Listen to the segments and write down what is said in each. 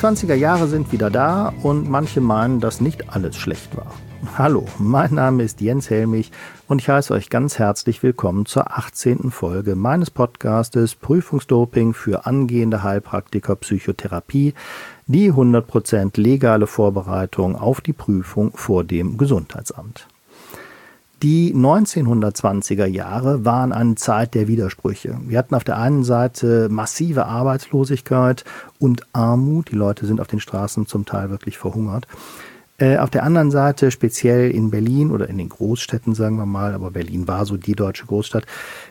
20er Jahre sind wieder da und manche meinen, dass nicht alles schlecht war. Hallo, mein Name ist Jens Helmich und ich heiße euch ganz herzlich willkommen zur 18. Folge meines Podcastes Prüfungsdoping für angehende Heilpraktiker Psychotherapie, die 100% legale Vorbereitung auf die Prüfung vor dem Gesundheitsamt. Die 1920er Jahre waren eine Zeit der Widersprüche. Wir hatten auf der einen Seite massive Arbeitslosigkeit und Armut. Die Leute sind auf den Straßen zum Teil wirklich verhungert. Auf der anderen Seite, speziell in Berlin oder in den Großstädten, sagen wir mal, aber Berlin war so die deutsche Großstadt,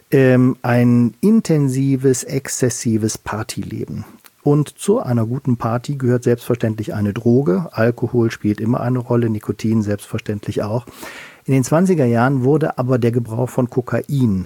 ein intensives, exzessives Partyleben. Und zu einer guten Party gehört selbstverständlich eine Droge. Alkohol spielt immer eine Rolle, Nikotin selbstverständlich auch. In den 20er Jahren wurde aber der Gebrauch von Kokain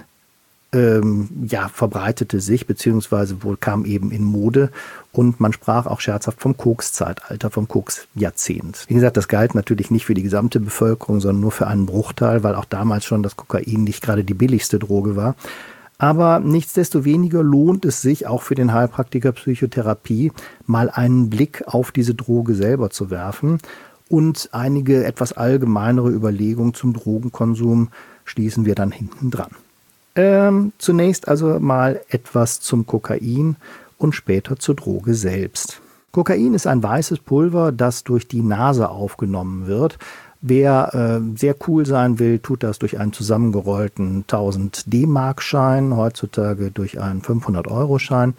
verbreitete sich, beziehungsweise wohl kam eben in Mode und man sprach auch scherzhaft vom Koks-Zeitalter, vom Koks-Jahrzehnt. Wie gesagt, das galt natürlich nicht für die gesamte Bevölkerung, sondern nur für einen Bruchteil, weil auch damals schon das Kokain nicht gerade die billigste Droge war. Aber nichtsdestoweniger lohnt es sich auch für den Heilpraktiker Psychotherapie, mal einen Blick auf diese Droge selber zu werfen und einige etwas allgemeinere Überlegungen zum Drogenkonsum schließen wir dann hinten dran. Zunächst also mal etwas zum Kokain und später zur Droge selbst. Kokain ist ein weißes Pulver, das durch die Nase aufgenommen wird. Wer sehr cool sein will, tut das durch einen zusammengerollten 1000 D-Mark-Schein, heutzutage durch einen 500-Euro-Schein.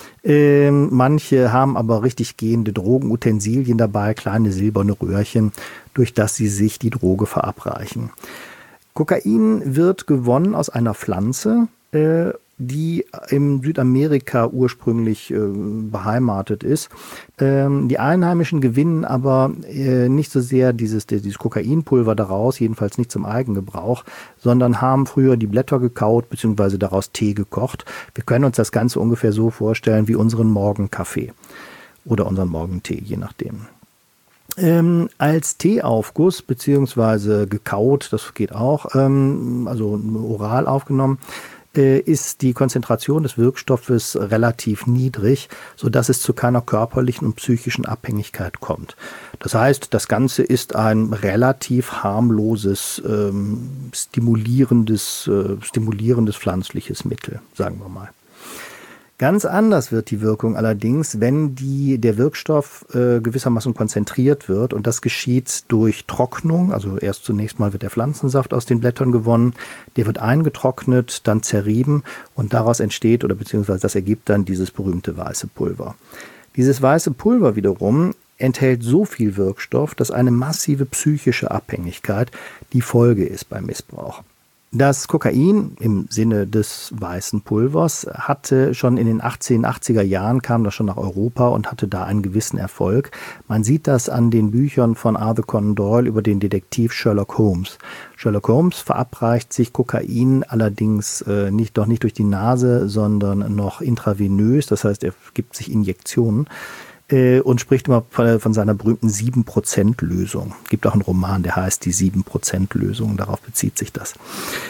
Manche haben aber richtig gehende Drogenutensilien dabei, kleine silberne Röhrchen, durch das sie sich die Droge verabreichen. Kokain wird gewonnen aus einer Pflanze, die in Südamerika ursprünglich beheimatet ist. Die Einheimischen gewinnen aber nicht so sehr dieses Kokainpulver daraus, jedenfalls nicht zum Eigengebrauch, sondern haben früher die Blätter gekaut bzw. daraus Tee gekocht. Wir können uns das Ganze ungefähr so vorstellen wie unseren Morgenkaffee oder unseren Morgentee, je nachdem. Als Teeaufguss beziehungsweise gekaut, das geht auch, also oral aufgenommen, ist die Konzentration des Wirkstoffes relativ niedrig, sodass es zu keiner körperlichen und psychischen Abhängigkeit kommt. Das heißt, das Ganze ist ein relativ harmloses, stimulierendes pflanzliches Mittel, sagen wir mal. Ganz anders wird die Wirkung allerdings, wenn der Wirkstoff gewissermaßen konzentriert wird und das geschieht durch Trocknung. Also erst zunächst mal wird der Pflanzensaft aus den Blättern gewonnen, der wird eingetrocknet, dann zerrieben und daraus entsteht oder beziehungsweise das ergibt dann dieses berühmte weiße Pulver. Dieses weiße Pulver wiederum enthält so viel Wirkstoff, dass eine massive psychische Abhängigkeit die Folge ist beim Missbrauch. Das Kokain im Sinne des weißen Pulvers hatte schon in den 1880er Jahren, kam das schon nach Europa und hatte da einen gewissen Erfolg. Man sieht das an den Büchern von Arthur Conan Doyle über den Detektiv Sherlock Holmes. Sherlock Holmes verabreicht sich Kokain allerdings nicht durch die Nase, sondern noch intravenös, das heißt, er gibt sich Injektionen. Und spricht immer von seiner berühmten 7%-Lösung. Es gibt auch einen Roman, der heißt Die 7%-Lösung, darauf bezieht sich das.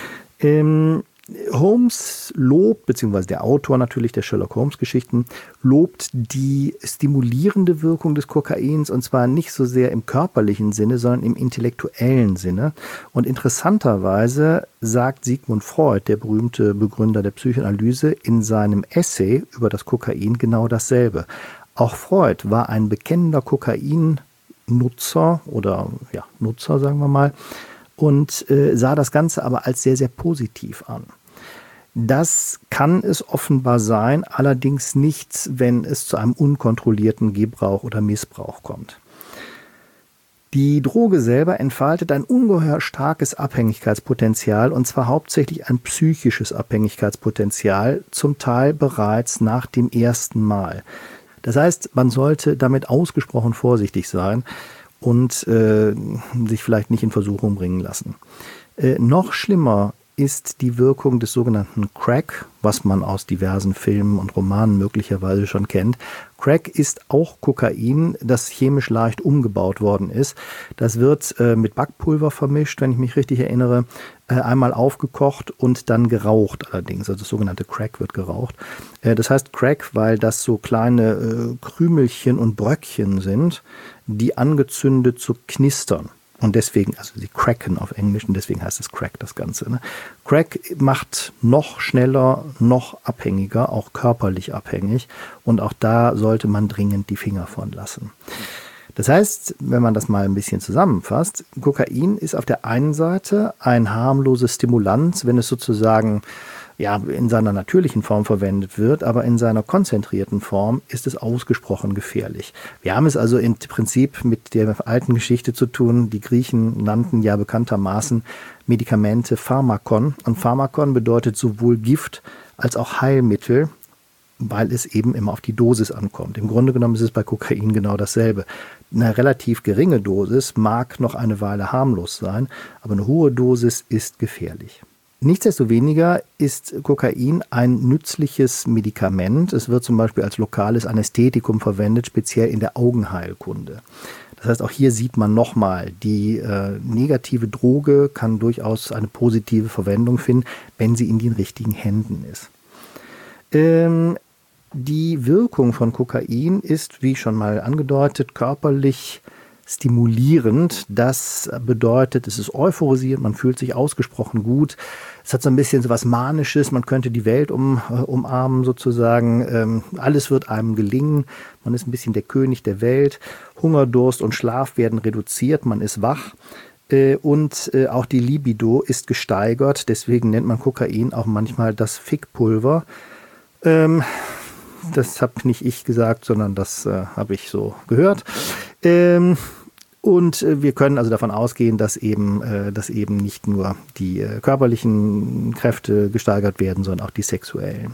Holmes lobt, beziehungsweise der Autor natürlich der Sherlock-Holmes-Geschichten, lobt die stimulierende Wirkung des Kokains und zwar nicht so sehr im körperlichen Sinne, sondern im intellektuellen Sinne. Und interessanterweise sagt Sigmund Freud, der berühmte Begründer der Psychoanalyse, in seinem Essay über das Kokain genau dasselbe. Auch Freud war ein bekennender Kokain-Nutzer Nutzer, sagen wir mal, und sah das Ganze aber als sehr, sehr positiv an. Das kann es offenbar sein, allerdings nicht, wenn es zu einem unkontrollierten Gebrauch oder Missbrauch kommt. Die Droge selber entfaltet ein ungeheuer starkes Abhängigkeitspotenzial und zwar hauptsächlich ein psychisches Abhängigkeitspotenzial, zum Teil bereits nach dem ersten Mal. Das heißt, man sollte damit ausgesprochen vorsichtig sein und sich vielleicht nicht in Versuchung bringen lassen. Noch schlimmer ist die Wirkung des sogenannten Crack, was man aus diversen Filmen und Romanen möglicherweise schon kennt. Crack ist auch Kokain, das chemisch leicht umgebaut worden ist. Das wird mit Backpulver vermischt, wenn ich mich richtig erinnere, einmal aufgekocht und dann geraucht allerdings. Also das sogenannte Crack wird geraucht. Das heißt Crack, weil das so kleine Krümelchen und Bröckchen sind, die angezündet zu knistern. Und deswegen, also sie cracken auf Englisch und deswegen heißt es Crack, das Ganze. Ne? Crack macht noch schneller, noch abhängiger, auch körperlich abhängig. Und auch da sollte man dringend die Finger von lassen. Das heißt, wenn man das mal ein bisschen zusammenfasst, Kokain ist auf der einen Seite ein harmloses Stimulanz, wenn es sozusagen in seiner natürlichen Form verwendet wird, aber in seiner konzentrierten Form ist es ausgesprochen gefährlich. Wir haben es also im Prinzip mit der alten Geschichte zu tun. Die Griechen nannten ja bekanntermaßen Medikamente Pharmakon. Und Pharmakon bedeutet sowohl Gift als auch Heilmittel, weil es eben immer auf die Dosis ankommt. Im Grunde genommen ist es bei Kokain genau dasselbe. Eine relativ geringe Dosis mag noch eine Weile harmlos sein, aber eine hohe Dosis ist gefährlich. Nichtsdestoweniger ist Kokain ein nützliches Medikament. Es wird zum Beispiel als lokales Anästhetikum verwendet, speziell in der Augenheilkunde. Das heißt, auch hier sieht man nochmal, die negative Droge kann durchaus eine positive Verwendung finden, wenn sie in den richtigen Händen ist. Die Wirkung von Kokain ist, wie schon mal angedeutet, körperlich stimulierend. Das bedeutet, es ist euphorisiert, man fühlt sich ausgesprochen gut. Es hat so ein bisschen so was Manisches, man könnte die Welt umarmen sozusagen. Alles wird einem gelingen, man ist ein bisschen der König der Welt. Hunger, Durst und Schlaf werden reduziert, man ist wach. Und auch die Libido ist gesteigert, deswegen nennt man Kokain auch manchmal das Fickpulver. Das habe nicht ich gesagt, sondern das habe ich so gehört. Und wir können also davon ausgehen, dass eben nicht nur die körperlichen Kräfte gesteigert werden, sondern auch die sexuellen.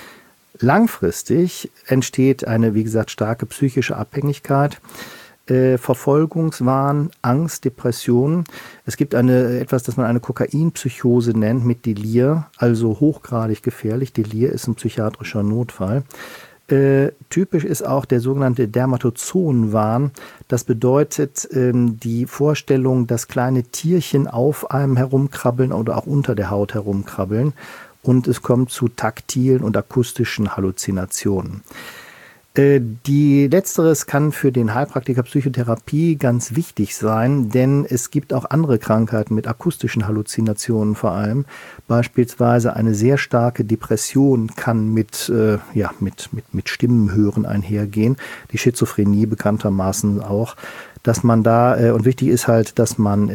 Langfristig entsteht eine, wie gesagt, starke psychische Abhängigkeit, Verfolgungswahn, Angst, Depression. Es gibt etwas, das man eine Kokainpsychose nennt mit Delir, also hochgradig gefährlich. Delir ist ein psychiatrischer Notfall. Typisch ist auch der sogenannte Dermatozonwahn. Das bedeutet die Vorstellung, dass kleine Tierchen auf einem herumkrabbeln oder auch unter der Haut herumkrabbeln. Und es kommt zu taktilen und akustischen Halluzinationen. Die Letzteres kann für den Heilpraktiker Psychotherapie ganz wichtig sein, denn es gibt auch andere Krankheiten mit akustischen Halluzinationen vor allem. Beispielsweise eine sehr starke Depression kann mit Stimmenhören einhergehen. Die Schizophrenie bekanntermaßen auch. Dass man da, und wichtig ist halt, dass man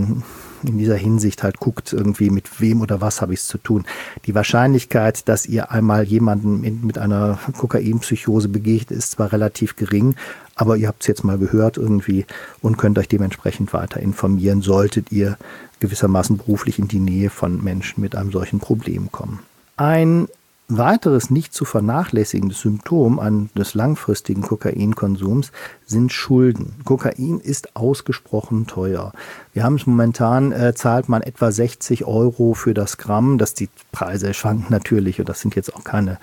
in dieser Hinsicht halt guckt, irgendwie mit wem oder was habe ich es zu tun. Die Wahrscheinlichkeit, dass ihr einmal jemanden mit einer Kokainpsychose begegnet, ist zwar relativ gering, aber ihr habt es jetzt mal gehört irgendwie und könnt euch dementsprechend weiter informieren, solltet ihr gewissermaßen beruflich in die Nähe von Menschen mit einem solchen Problem kommen. Ein weiteres nicht zu vernachlässigendes Symptom des langfristigen Kokainkonsums sind Schulden. Kokain ist ausgesprochen teuer. Wir haben es momentan, zahlt man etwa 60 € für das Gramm. Die Preise schwanken natürlich und das sind jetzt auch keine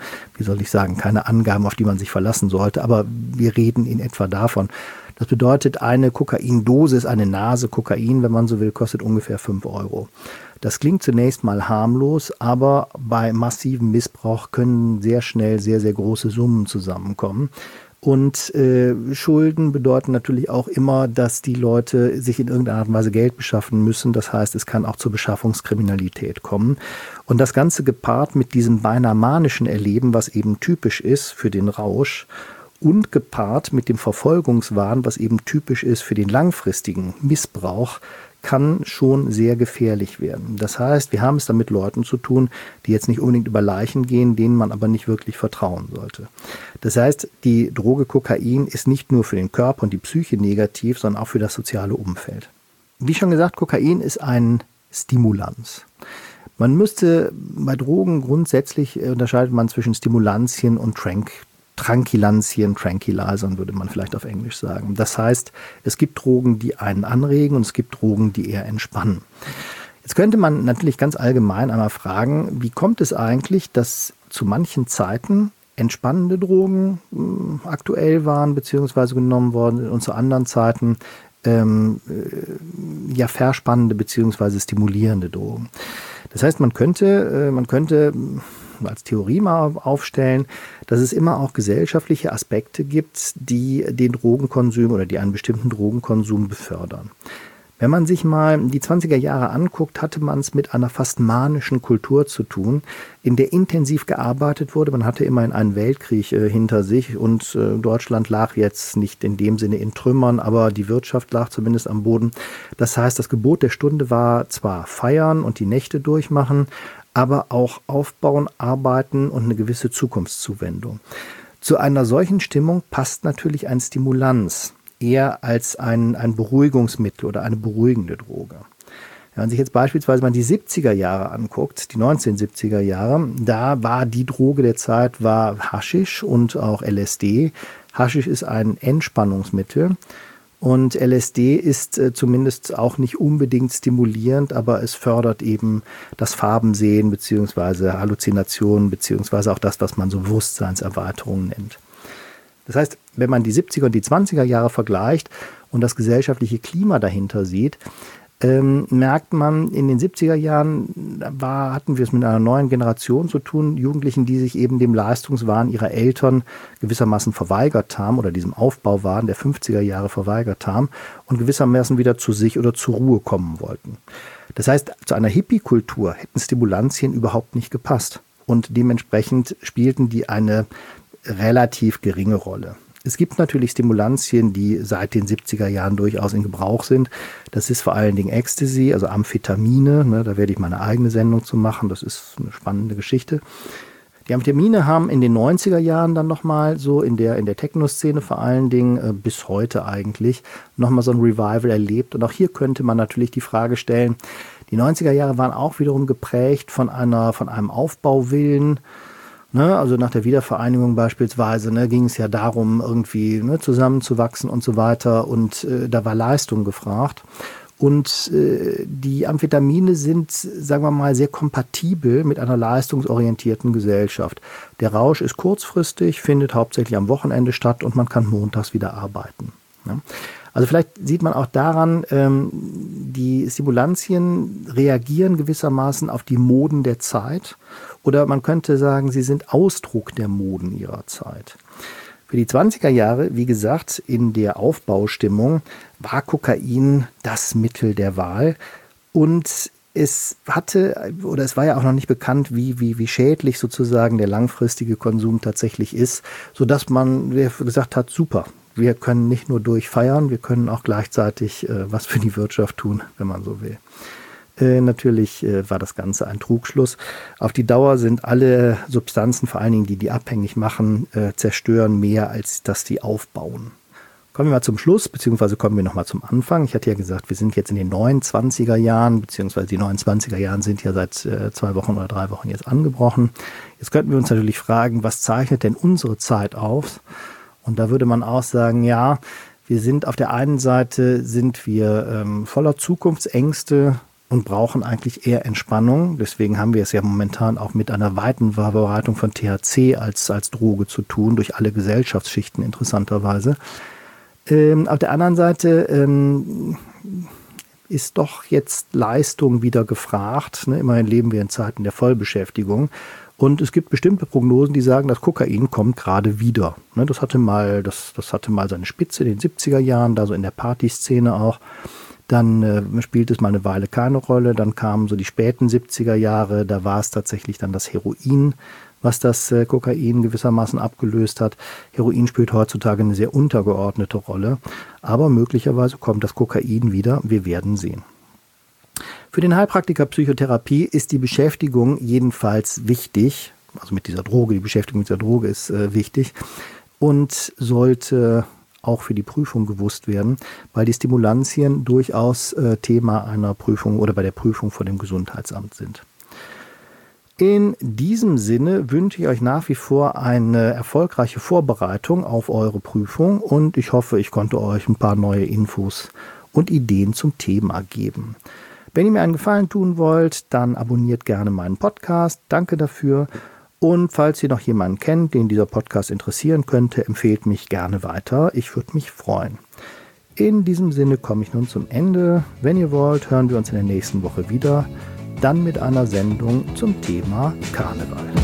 Angaben, auf die man sich verlassen sollte, aber wir reden in etwa davon. Das bedeutet, eine Kokaindosis, eine Nase Kokain, wenn man so will, kostet ungefähr 5 €. Das klingt zunächst mal harmlos, aber bei massivem Missbrauch können sehr schnell sehr, sehr große Summen zusammenkommen. Und Schulden bedeuten natürlich auch immer, dass die Leute sich in irgendeiner Art und Weise Geld beschaffen müssen. Das heißt, es kann auch zur Beschaffungskriminalität kommen. Und das Ganze gepaart mit diesem beinahe manischen Erleben, was eben typisch ist für den Rausch, und gepaart mit dem Verfolgungswahn, was eben typisch ist für den langfristigen Missbrauch, kann schon sehr gefährlich werden. Das heißt, wir haben es da mit Leuten zu tun, die jetzt nicht unbedingt über Leichen gehen, denen man aber nicht wirklich vertrauen sollte. Das heißt, die Droge Kokain ist nicht nur für den Körper und die Psyche negativ, sondern auch für das soziale Umfeld. Wie schon gesagt, Kokain ist ein Stimulanz. Man müsste bei Drogen grundsätzlich unterscheidet man zwischen Stimulantien und Tranquilantien, Tranquilizern würde man vielleicht auf Englisch sagen. Das heißt, es gibt Drogen, die einen anregen und es gibt Drogen, die eher entspannen. Jetzt könnte man natürlich ganz allgemein einmal fragen, wie kommt es eigentlich, dass zu manchen Zeiten entspannende Drogen aktuell waren bzw. genommen worden sind und zu anderen Zeiten verspannende bzw. stimulierende Drogen. Das heißt, man könnte als Theorie mal aufstellen, dass es immer auch gesellschaftliche Aspekte gibt, die den Drogenkonsum oder die einen bestimmten Drogenkonsum befördern. Wenn man sich mal die 20er Jahre anguckt, hatte man es mit einer fast manischen Kultur zu tun, in der intensiv gearbeitet wurde. Man hatte immerhin einen Weltkrieg hinter sich und Deutschland lag jetzt nicht in dem Sinne in Trümmern, aber die Wirtschaft lag zumindest am Boden. Das heißt, das Gebot der Stunde war zwar feiern und die Nächte durchmachen, aber auch aufbauen, arbeiten und eine gewisse Zukunftszuwendung. Zu einer solchen Stimmung passt natürlich ein Stimulanz eher als ein Beruhigungsmittel oder eine beruhigende Droge. Wenn man sich jetzt beispielsweise mal die 70er Jahre anguckt, die 1970er Jahre, da war die Droge der Zeit war Haschisch und auch LSD. Haschisch ist ein Entspannungsmittel und LSD ist zumindest auch nicht unbedingt stimulierend, aber es fördert eben das Farbensehen bzw. Halluzinationen bzw. auch das, was man so Bewusstseinserweiterung nennt. Das heißt, wenn man die 70er und die 20er Jahre vergleicht und das gesellschaftliche Klima dahinter sieht, merkt man, in den 70er Jahren hatten wir es mit einer neuen Generation zu tun, Jugendlichen, die sich eben dem Leistungswahn ihrer Eltern gewissermaßen verweigert haben oder diesem Aufbauwahn der 50er Jahre verweigert haben und gewissermaßen wieder zu sich oder zur Ruhe kommen wollten. Das heißt, zu einer Hippie-Kultur hätten Stimulantien überhaupt nicht gepasst und dementsprechend spielten die eine relativ geringe Rolle. Es gibt natürlich Stimulantien, die seit den 70er Jahren durchaus in Gebrauch sind. Das ist vor allen Dingen Ecstasy, also Amphetamine. Da werde ich meine eigene Sendung zu machen. Das ist eine spannende Geschichte. Die Amphetamine haben in den 90er Jahren dann nochmal so in der Techno-Szene vor allen Dingen bis heute eigentlich nochmal so ein Revival erlebt. Und auch hier könnte man natürlich die Frage stellen, die 90er Jahre waren auch wiederum geprägt von einem Aufbauwillen. Also nach der Wiedervereinigung beispielsweise ging es ja darum, irgendwie zusammenzuwachsen und so weiter. Und da war Leistung gefragt. Und die Amphetamine sind, sagen wir mal, sehr kompatibel mit einer leistungsorientierten Gesellschaft. Der Rausch ist kurzfristig, findet hauptsächlich am Wochenende statt und man kann montags wieder arbeiten. Also vielleicht sieht man auch daran, die Stimulantien reagieren gewissermaßen auf die Moden der Zeit. Oder man könnte sagen, sie sind Ausdruck der Moden ihrer Zeit. Für die 20er Jahre, wie gesagt, in der Aufbaustimmung war Kokain das Mittel der Wahl. Und es war ja auch noch nicht bekannt, wie schädlich sozusagen der langfristige Konsum tatsächlich ist, sodass man gesagt hat, super, wir können nicht nur durchfeiern, wir können auch gleichzeitig was für die Wirtschaft tun, wenn man so will. Natürlich war das Ganze ein Trugschluss. Auf die Dauer sind alle Substanzen, vor allen Dingen die abhängig machen, zerstören mehr, als dass die aufbauen. Kommen wir mal zum Schluss, beziehungsweise kommen wir nochmal zum Anfang. Ich hatte ja gesagt, wir sind jetzt in den 29er Jahren, beziehungsweise die 29er Jahren sind ja seit 2 Wochen oder 3 Wochen jetzt angebrochen. Jetzt könnten wir uns natürlich fragen, was zeichnet denn unsere Zeit aus? Und da würde man auch sagen, ja, wir sind auf der einen Seite voller Zukunftsängste und brauchen eigentlich eher Entspannung. Deswegen haben wir es ja momentan auch mit einer weiten Verbreitung von THC als Droge zu tun, durch alle Gesellschaftsschichten interessanterweise. Auf der anderen Seite ist doch jetzt Leistung wieder gefragt. Immerhin leben wir in Zeiten der Vollbeschäftigung. Und es gibt bestimmte Prognosen, die sagen, das Kokain kommt gerade wieder. Das hatte mal seine Spitze in den 70er Jahren, da so in der Partyszene auch. Dann spielt es mal eine Weile keine Rolle. Dann kamen so die späten 70er Jahre. Da war es tatsächlich dann das Heroin, was das Kokain gewissermaßen abgelöst hat. Heroin spielt heutzutage eine sehr untergeordnete Rolle. Aber möglicherweise kommt das Kokain wieder. Wir werden sehen. Für den Heilpraktiker Psychotherapie ist die Beschäftigung jedenfalls wichtig. Also mit dieser Droge, die Beschäftigung mit dieser Droge ist wichtig. Und sollte auch für die Prüfung gewusst werden, weil die Stimulantien durchaus Thema einer Prüfung oder bei der Prüfung vor dem Gesundheitsamt sind. In diesem Sinne wünsche ich euch nach wie vor eine erfolgreiche Vorbereitung auf eure Prüfung und ich hoffe, ich konnte euch ein paar neue Infos und Ideen zum Thema geben. Wenn ihr mir einen Gefallen tun wollt, dann abonniert gerne meinen Podcast. Danke dafür. Und falls ihr noch jemanden kennt, den dieser Podcast interessieren könnte, empfehlt mich gerne weiter. Ich würde mich freuen. In diesem Sinne komme ich nun zum Ende. Wenn ihr wollt, hören wir uns in der nächsten Woche wieder. Dann mit einer Sendung zum Thema Karneval.